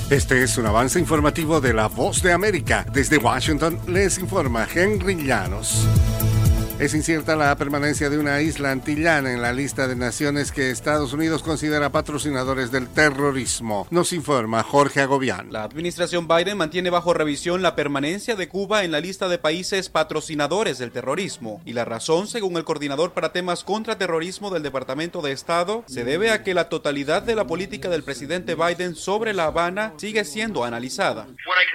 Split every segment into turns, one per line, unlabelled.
Este es un avance informativo de La Voz de América. Desde Washington les informa Henry Llanos. Es incierta la permanencia de una isla antillana en la lista de naciones que Estados Unidos considera patrocinadores del terrorismo. Nos informa Jorge Agobián.
La administración Biden mantiene bajo revisión la permanencia de Cuba en la lista de países patrocinadores del terrorismo. Y la razón, según el coordinador para temas contra terrorismo del Departamento de Estado, se debe a que la totalidad de la política del presidente Biden sobre La Habana sigue siendo analizada.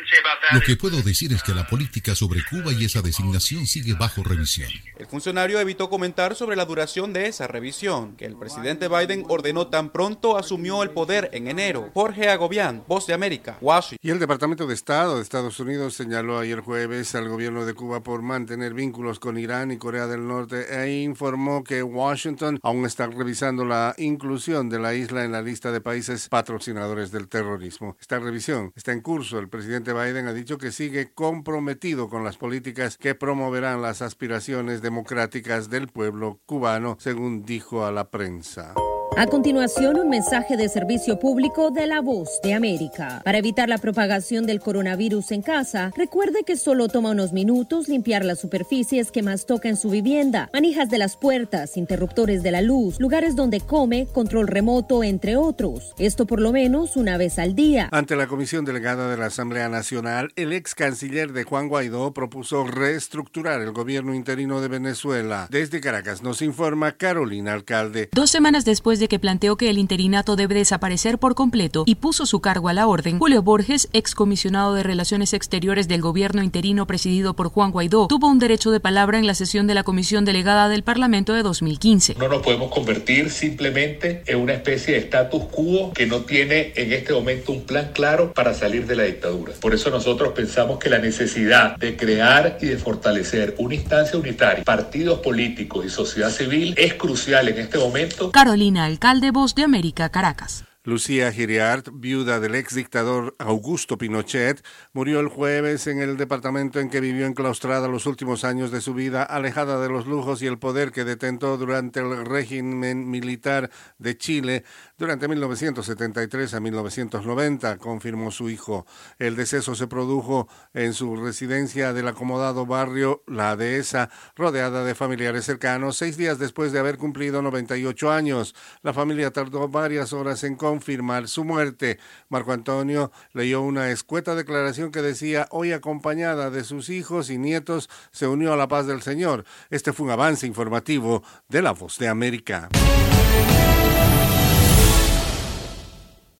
Lo que puedo decir es que la política sobre Cuba y esa designación sigue bajo revisión.
El funcionario evitó comentar sobre la duración de esa revisión, que el presidente Biden ordenó tan pronto asumió el poder en enero. Jorge Agobián, Voz de América, Washington.
Y el Departamento de Estado de Estados Unidos señaló ayer jueves al gobierno de Cuba por mantener vínculos con Irán y Corea del Norte e informó que Washington aún está revisando la inclusión de la isla en la lista de países patrocinadores del terrorismo. Esta revisión está en curso. El presidente Biden ha dicho que sigue comprometido con las políticas que promoverán las aspiraciones democráticas del pueblo cubano, según dijo a la prensa.
A continuación, un mensaje de servicio público de La Voz de América. Para evitar la propagación del coronavirus en casa, recuerde que solo toma unos minutos limpiar las superficies que más toca en su vivienda, manijas de las puertas, interruptores de la luz, lugares donde come, control remoto, entre otros. Esto por lo menos una vez al día.
Ante la Comisión Delegada de la Asamblea Nacional, el ex canciller de Juan Guaidó propuso reestructurar el gobierno interino de Venezuela. Desde Caracas nos informa Carolina Alcalde.
2 semanas después de que planteó que el interinato debe desaparecer por completo y puso su cargo a la orden, Julio Borges, excomisionado de Relaciones Exteriores del gobierno interino presidido por Juan Guaidó, tuvo un derecho de palabra en la sesión de la Comisión Delegada del Parlamento de 2015.
No nos podemos convertir simplemente en una especie de status quo que no tiene en este momento un plan claro para salir de la dictadura. Por eso nosotros pensamos que la necesidad de crear y de fortalecer una instancia unitaria, partidos políticos y sociedad civil es crucial en este momento.
Carolina Alcalde, Voz de América, Caracas.
Lucía Giriart, viuda del ex dictador Augusto Pinochet, murió el jueves en el departamento en que vivió enclaustrada los últimos años de su vida, alejada de los lujos y el poder que detentó durante el régimen militar de Chile durante 1973 a 1990, confirmó su hijo. El deceso se produjo en su residencia del acomodado barrio La Dehesa, rodeada de familiares cercanos, 6 días después de haber cumplido 98 años. La familia tardó varias horas en confirmar su muerte. Marco Antonio leyó una escueta declaración que decía: hoy acompañada de sus hijos y nietos se unió a la paz del Señor. Este fue un avance informativo de La Voz de América.